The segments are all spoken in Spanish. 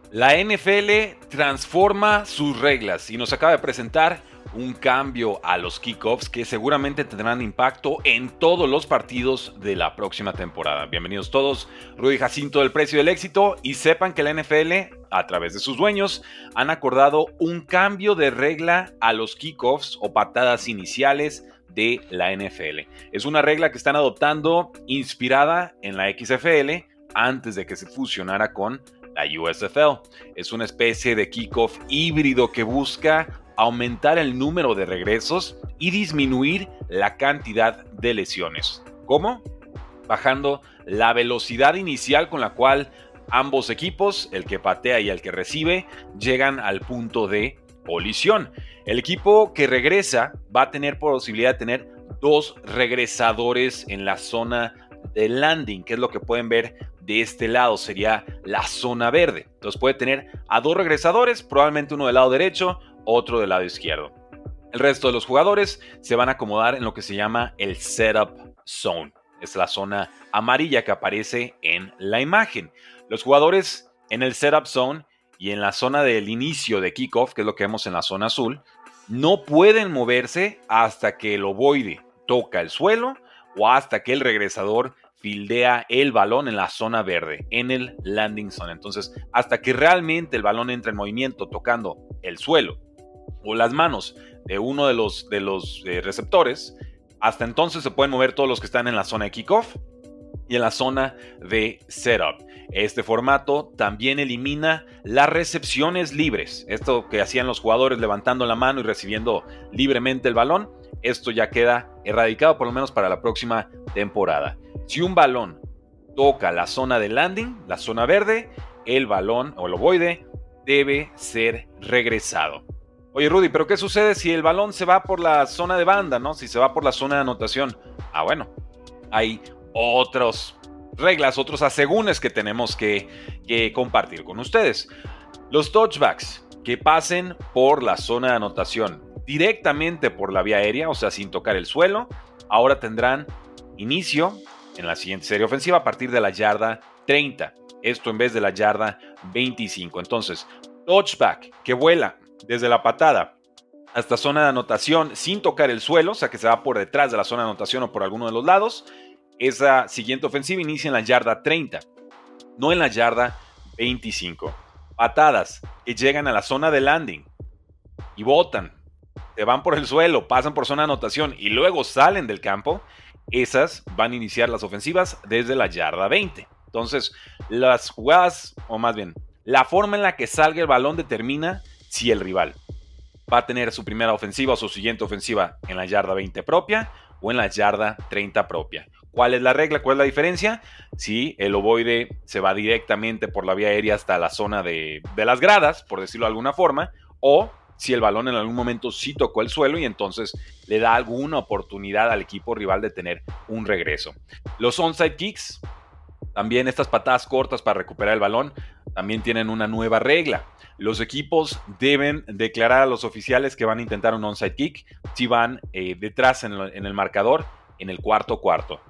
La NFL transforma sus reglas y nos acaba de presentar un cambio a los kickoffs que seguramente tendrán impacto en todos los partidos de la próxima temporada. Bienvenidos todos, Rudy Jacinto del Precio del Éxito, y sepan que la NFL, a través de sus dueños, han acordado un cambio de regla a los kickoffs o patadas iniciales de la NFL. Es una regla que están adoptando inspirada en la XFL antes de que se fusionara con la USFL. Es una especie de kickoff híbrido que busca aumentar el número de regresos y disminuir la cantidad de lesiones. ¿Cómo? Bajando la velocidad inicial con la cual ambos equipos, el que patea y el que recibe, llegan al punto de colisión. El equipo que regresa va a tener posibilidad de tener dos regresadores en la zona de landing, que es lo que pueden ver de este lado, sería la zona verde. Entonces puede tener a dos regresadores, probablemente uno del lado derecho, otro del lado izquierdo. El resto de los jugadores se van a acomodar en lo que se llama el setup zone. Es la zona amarilla que aparece en la imagen. Los jugadores en el setup zone y en la zona del inicio de kickoff, que es lo que vemos en la zona azul, no pueden moverse hasta que el ovoide toca el suelo o hasta que el regresador fildea el balón en la zona verde, en el landing zone. Entonces, hasta que realmente el balón entra en movimiento tocando el suelo o las manos de uno de los receptores, hasta entonces se pueden mover todos los que están en la zona de kickoff y en la zona de setup. Este formato también elimina las recepciones libres. Esto que hacían los jugadores levantando la mano y recibiendo libremente el balón, esto ya queda erradicado por lo menos para la próxima temporada. Si un balón toca la zona de landing, la zona verde, el balón o el ovoide debe ser regresado. Oye, Rudy, ¿pero qué sucede si el balón se va por la zona de banda, ¿no? Si se va por la zona de anotación. Bueno, hay otras reglas, otros asegúnes que tenemos que compartir con ustedes. Los touchbacks que pasen por la zona de anotación directamente por la vía aérea, o sea, sin tocar el suelo, ahora tendrán inicio en la siguiente serie ofensiva a partir de la yarda 30. Esto en vez de la yarda 25. Entonces, touchback que vuela desde la patada hasta zona de anotación sin tocar el suelo, o sea que se va por detrás de la zona de anotación o por alguno de los lados, esa siguiente ofensiva inicia en la yarda 30, no en la yarda 25. Patadas que llegan a la zona de landing y botan, se van por el suelo, pasan por zona de anotación y luego salen del campo, esas van a iniciar las ofensivas desde la yarda 20. Entonces, las jugadas, o más bien, la forma en la que salga el balón determina si el rival va a tener su primera ofensiva o su siguiente ofensiva en la yarda 20 propia o en la yarda 30 propia. ¿Cuál es la regla? ¿Cuál es la diferencia? Si el ovoide se va directamente por la vía aérea hasta la zona de las gradas, por decirlo de alguna forma, o si el balón en algún momento sí tocó el suelo y entonces le da alguna oportunidad al equipo rival de tener un regreso. Los onside kicks, también estas patadas cortas para recuperar el balón, también tienen una nueva regla. Los equipos deben declarar a los oficiales que van a intentar un onside kick si van detrás en el marcador en el cuarto.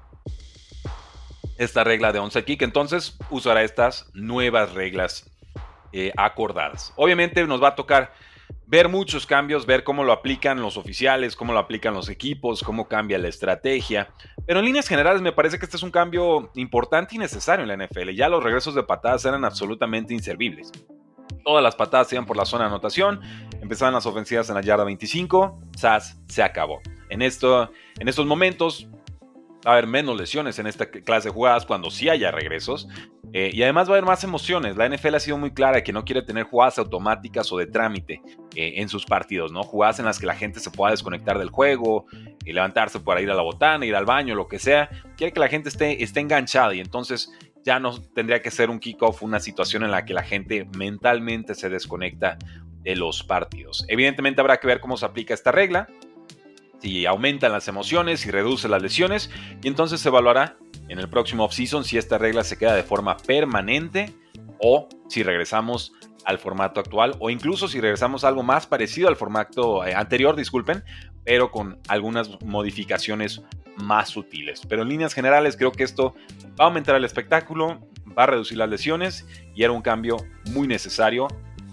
Esta regla de onside kick entonces usará estas nuevas reglas acordadas. Obviamente nos va a tocar ver muchos cambios, ver cómo lo aplican los oficiales, cómo lo aplican los equipos, cómo cambia la estrategia. Pero en líneas generales me parece que este es un cambio importante y necesario en la NFL. Ya los regresos de patadas eran absolutamente inservibles. Todas las patadas se iban por la zona de anotación, empezaban las ofensivas en la yarda 25, ¡zas! Se acabó. En estos momentos va a haber menos lesiones en esta clase de jugadas cuando sí haya regresos. Y además va a haber más emociones. La NFL ha sido muy clara que no quiere tener jugadas automáticas o de trámite en sus partidos, ¿no? Jugadas en las que la gente se pueda desconectar del juego y levantarse para ir a la botana, ir al baño, lo que sea. Quiere que la gente esté enganchada y entonces ya no tendría que ser un kickoff, una situación en la que la gente mentalmente se desconecta de los partidos. Evidentemente habrá que ver cómo se aplica esta regla, si aumentan las emociones, si reduce las lesiones, y entonces se evaluará en el próximo offseason si esta regla se queda de forma permanente o si regresamos al formato actual o incluso si regresamos a algo más parecido al formato anterior, pero con algunas modificaciones más sutiles. Pero en líneas generales creo que esto va a aumentar el espectáculo, va a reducir las lesiones y era un cambio muy necesario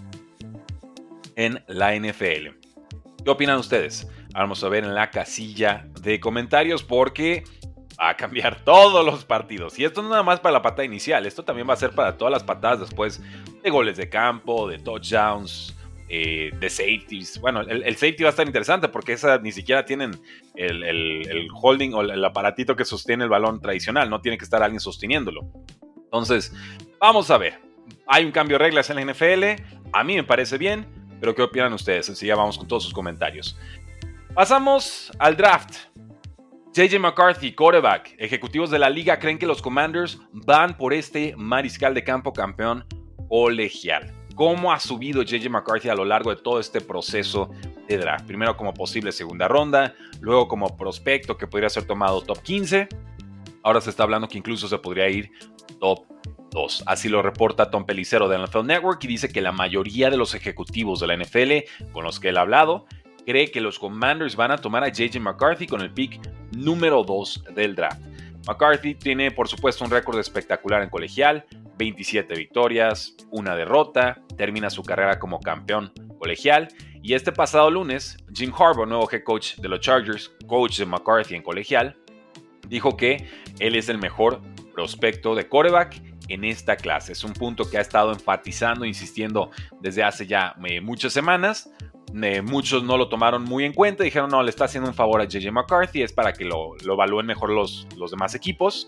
en la NFL. ¿Qué opinan ustedes? Vamos a ver en la casilla de comentarios porque va a cambiar todos los partidos. Y esto no nada más para la patada inicial, esto también va a ser para todas las patadas después de goles de campo, de touchdowns, de safeties. Bueno, el safety va a estar interesante porque esa ni siquiera tienen el holding o el aparatito que sostiene el balón tradicional, no tiene que estar alguien sosteniéndolo. Entonces, vamos a ver. Hay un cambio de reglas en la NFL, a mí me parece bien, pero ¿qué opinan ustedes? Así ya vamos con todos sus comentarios. Pasamos al draft. J.J. McCarthy, quarterback. Ejecutivos de la liga creen que los Commanders van por este mariscal de campo campeón colegial. ¿Cómo ha subido J.J. McCarthy a lo largo de todo este proceso de draft? Primero como posible segunda ronda, luego como prospecto que podría ser tomado top 15. Ahora se está hablando que incluso se podría ir top 2. Así lo reporta Tom Pelissero de NFL Network y dice que la mayoría de los ejecutivos de la NFL con los que él ha hablado cree que los Commanders van a tomar a J.J. McCarthy con el pick número 2 del draft. McCarthy tiene, por supuesto, un récord espectacular en colegial, 27 victorias, 1 derrota, termina su carrera como campeón colegial, y este pasado lunes, Jim Harbaugh, nuevo head coach de los Chargers, coach de McCarthy en colegial, dijo que él es el mejor prospecto de quarterback en esta clase. Es un punto que ha estado enfatizando, insistiendo desde hace ya muchas semanas. Muchos no lo tomaron muy en cuenta, dijeron no, le está haciendo un favor a J.J. McCarthy, es para que lo evalúen mejor los demás equipos.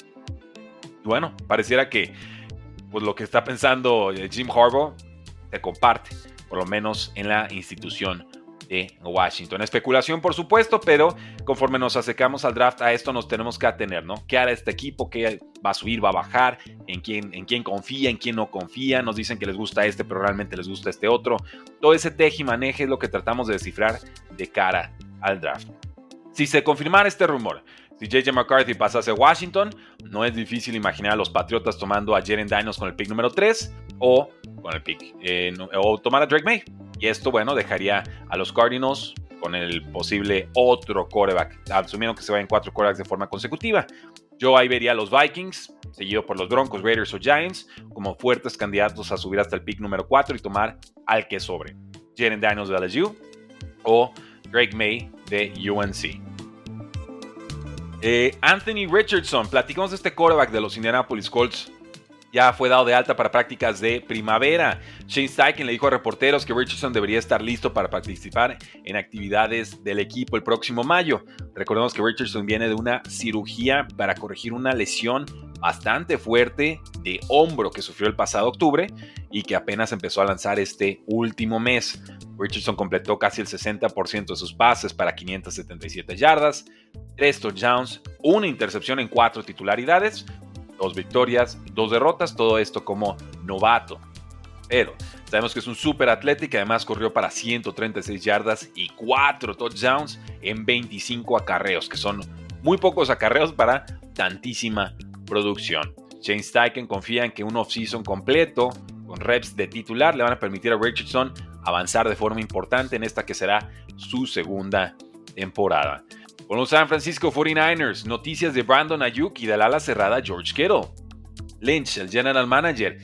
Y bueno, pareciera que pues, lo que está pensando Jim Harbaugh se comparte, por lo menos en la institución de Washington. Especulación, por supuesto, pero conforme nos acercamos al draft, a esto nos tenemos que atener, ¿no? ¿Qué hará este equipo? ¿Qué va a subir? ¿Va a bajar? ¿En quién confía? ¿En quién no confía? Nos dicen que les gusta este, pero realmente les gusta este otro. Todo ese tejimaneje es lo que tratamos de descifrar de cara al draft. Si se confirmara este rumor, si J.J. McCarthy pasase a Washington, no es difícil imaginar a los Patriotas tomando a Jaren Daniels con el pick número 3 o con el pick o tomar a Drake May. Y esto, bueno, dejaría a los Cardinals con el posible otro quarterback, asumiendo que se vayan 4 quarterbacks de forma consecutiva. Yo ahí vería a los Vikings, seguido por los Broncos, Raiders o Giants, como fuertes candidatos a subir hasta el pick número 4 y tomar al que sobre. Jaren Daniels de LSU o Drake May de UNC. Anthony Richardson, platicamos de este quarterback de los Indianapolis Colts. Ya fue dado de alta para prácticas de primavera. Shane Steichen le dijo a reporteros que Richardson debería estar listo para participar en actividades del equipo el próximo mayo. Recordemos que Richardson viene de una cirugía para corregir una lesión bastante fuerte de hombro que sufrió el pasado octubre y que apenas empezó a lanzar este último mes. Richardson completó casi el 60% de sus pases para 577 yardas, 3 touchdowns, una intercepción en 4 titularidades, 2 victorias, 2 derrotas, todo esto como novato. Pero sabemos que es un súper atleta y que además corrió para 136 yardas y 4 touchdowns en 25 acarreos, que son muy pocos acarreos para tantísima producción. Shane Steichen confía en que un offseason completo, con reps de titular, le van a permitir a Richardson avanzar de forma importante en esta que será su segunda temporada. Con los San Francisco 49ers, noticias de Brandon Ayuk y del ala cerrada George Kittle. Lynch, el general manager,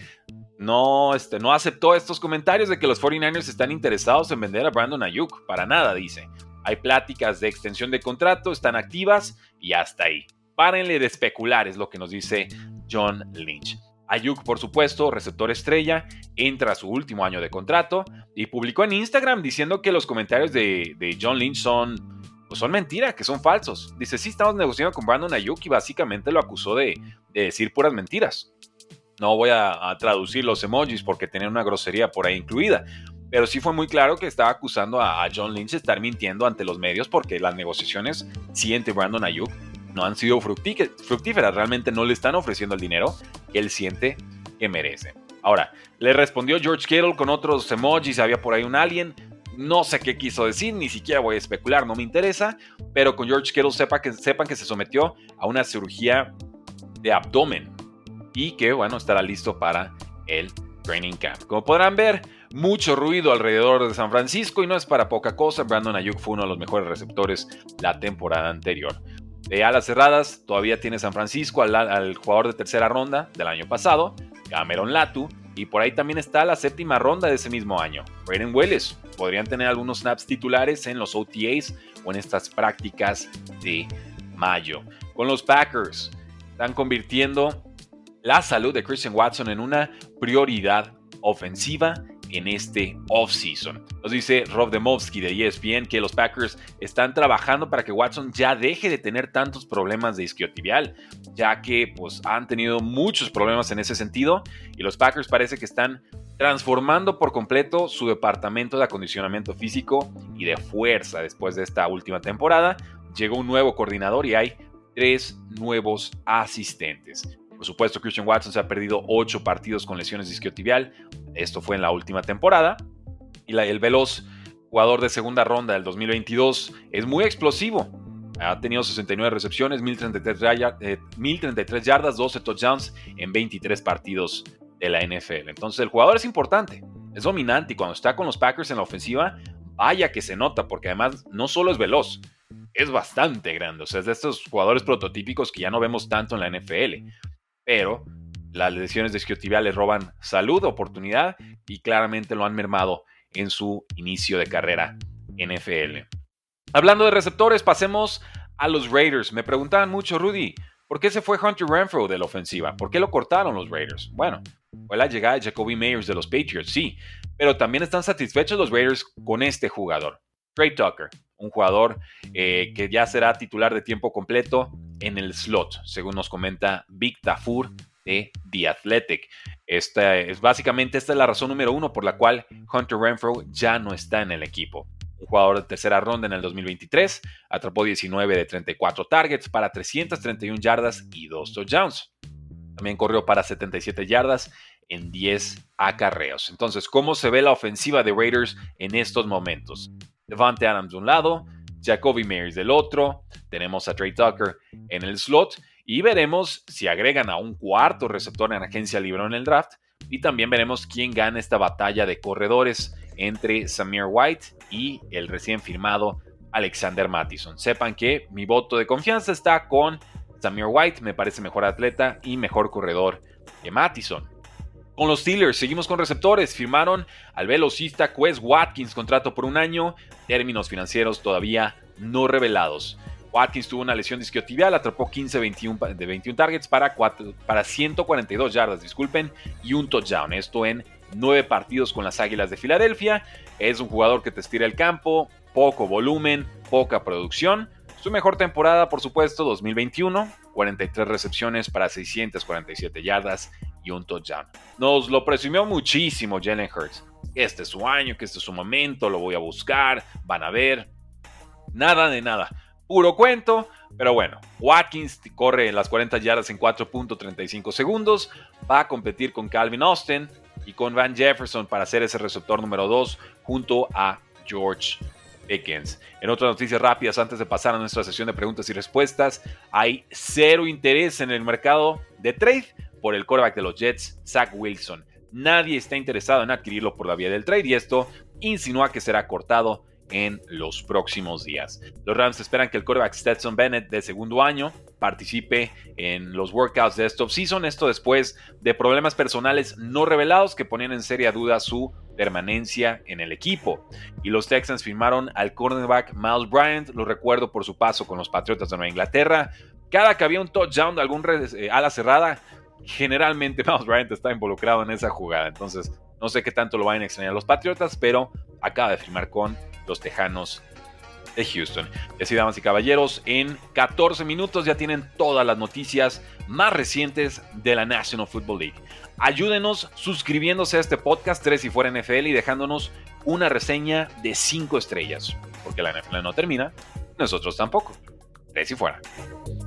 no aceptó estos comentarios de que los 49ers están interesados en vender a Brandon Ayuk. Para nada, dice. Hay pláticas de extensión de contrato, están activas y hasta ahí. Párenle de especular, es lo que nos dice John Lynch. Ayuk, por supuesto, receptor estrella, entra a su último año de contrato y publicó en Instagram diciendo que los comentarios de John Lynch son mentira, que son falsos. Dice, sí, estamos negociando con Brandon Ayuk y básicamente lo acusó de decir puras mentiras. No voy a traducir los emojis porque tenía una grosería por ahí incluida, pero sí fue muy claro que estaba acusando a John Lynch de estar mintiendo ante los medios porque las negociaciones entre Brandon Ayuk no han sido fructíferas, realmente no le están ofreciendo el dinero que él siente que merece. Ahora, le respondió George Kittle con otros emojis, había por ahí un alien. No sé qué quiso decir, ni siquiera voy a especular, no me interesa, pero con George Kittle sepan que se sometió a una cirugía de abdomen y que, bueno, estará listo para el training camp. Como podrán ver, mucho ruido alrededor de San Francisco y no es para poca cosa. Brandon Ayuk fue uno de los mejores receptores la temporada anterior. De alas cerradas, todavía tiene San Francisco al jugador de tercera ronda del año pasado, Cameron Latu, y por ahí también está la séptima ronda de ese mismo año, Brayden Willis. Podrían tener algunos snaps titulares en los OTAs o en estas prácticas de mayo. Con los Packers, están convirtiendo la salud de Christian Watson en una prioridad ofensiva en este offseason. Nos dice Rob Demovsky de ESPN que los Packers están trabajando para que Watson ya deje de tener tantos problemas de isquiotibial, ya que pues, han tenido muchos problemas en ese sentido y los Packers parece que están transformando por completo su departamento de acondicionamiento físico y de fuerza. Después de esta última temporada, llegó un nuevo coordinador y hay 3 nuevos asistentes. Por supuesto, Christian Watson se ha perdido 8 partidos con lesiones de isquiotibial. Esto fue en la última temporada. Y el veloz jugador de segunda ronda del 2022 es muy explosivo. Ha tenido 69 recepciones, 1033 yardas, 12 touchdowns en 23 partidos de la NFL. Entonces el jugador es importante, es dominante y cuando está con los Packers en la ofensiva, vaya que se nota porque además no solo es veloz, es bastante grande. O sea, es de estos jugadores prototípicos que ya no vemos tanto en la NFL. Pero las lesiones de isquiotibial le roban salud, oportunidad y claramente lo han mermado en su inicio de carrera NFL. Hablando de receptores, pasemos a los Raiders. Me preguntaban mucho, Rudy, ¿por qué se fue Hunter Renfrow de la ofensiva? ¿Por qué lo cortaron los Raiders? Bueno, fue la llegada de Jacoby Meyers de los Patriots, sí, pero también están satisfechos los Raiders con este jugador, Trey Tucker, un jugador que ya será titular de tiempo completo en el slot, según nos comenta Vic Tafur de The Athletic. Esta es la razón número 1 por la cual Hunter Renfrow ya no está en el equipo. Un jugador de tercera ronda en el 2023, atrapó 19 de 34 targets para 331 yardas y 2 touchdowns. También corrió para 77 yardas en 10 acarreos. Entonces, ¿cómo se ve la ofensiva de Raiders en estos momentos? Devante Adams de un lado, Jacoby Meyers del otro, tenemos a Trey Tucker en el slot y veremos si agregan a un cuarto receptor en agencia libre en el draft y también veremos quién gana esta batalla de corredores entre Zamir White y el recién firmado Alexander Mattison. Sepan que mi voto de confianza está con Zamir White, me parece mejor atleta y mejor corredor que Mattison. Con los Steelers, seguimos con receptores. Firmaron al velocista Quez Watkins, contrato por 1 año, términos financieros todavía no revelados. Watkins tuvo una lesión de isquiotibial, atrapó 15 de 21 targets para 142 yardas, y un touchdown. Esto en 9 partidos con las Águilas de Filadelfia. Es un jugador que te estira el campo, poco volumen, poca producción. Su mejor temporada, por supuesto, 2021, 43 recepciones para 647 yardas y un touchdown. Nos lo presumió muchísimo Jalen Hurts. Este es su año, que este es su momento, lo voy a buscar, van a ver. Nada de nada. Puro cuento, pero bueno, Watkins corre las 40 yardas en 4.35 segundos, va a competir con Calvin Austin y con Van Jefferson para ser ese receptor número 2 junto a George Pickens. En otras noticias rápidas, antes de pasar a nuestra sesión de preguntas y respuestas, hay 0 interés en el mercado de trade por el quarterback de los Jets, Zach Wilson. Nadie está interesado en adquirirlo por la vía del trade y esto insinúa que será cortado en los próximos días. Los Rams esperan que el quarterback Stetson Bennett de segundo año participe en los workouts de esta offseason, esto después de problemas personales no revelados que ponían en seria duda su permanencia en el equipo. Y los Texans firmaron al cornerback Miles Bryant, lo recuerdo por su paso con los Patriotas de Nueva Inglaterra. Cada que había un touchdown de algún ala cerrada, generalmente Miles Bryant está involucrado en esa jugada, entonces no sé qué tanto lo vayan a extrañar los Patriotas, pero acaba de firmar con los Tejanos de Houston. Y así, damas y caballeros, en 14 minutos ya tienen todas las noticias más recientes de la National Football League. Ayúdenos suscribiéndose a este podcast 3 y fuera NFL y dejándonos una reseña de 5 estrellas, porque la NFL no termina, nosotros tampoco. 3 y fuera.